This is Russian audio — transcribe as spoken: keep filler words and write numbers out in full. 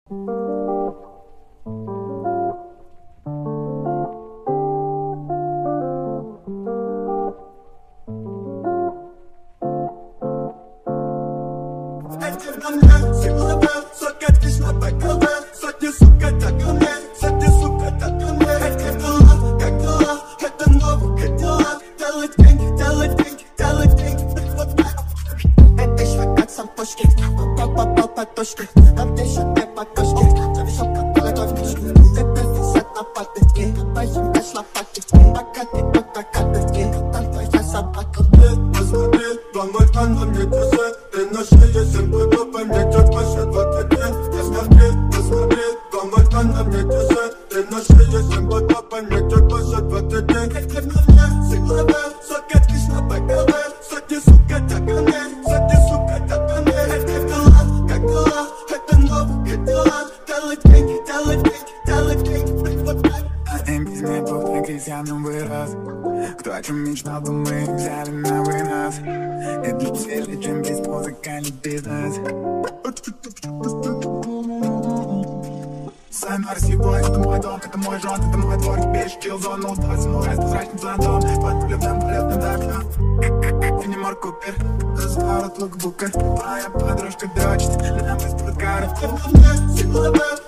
Крестьянам вырос. Кто о чем мечтал, то мы взяли на вынос. Это веселье, чем весь музыкальный бизнес. Сайнар сегодня, это мой дом, это мой жон, это мой двор. Тебе чил зону, утасну, с прозрачным зонтом. Под полевным полетным окном. Ты не Марк Купер, разговор от лукбука. Моя подружка дрочит, нам из спорткара.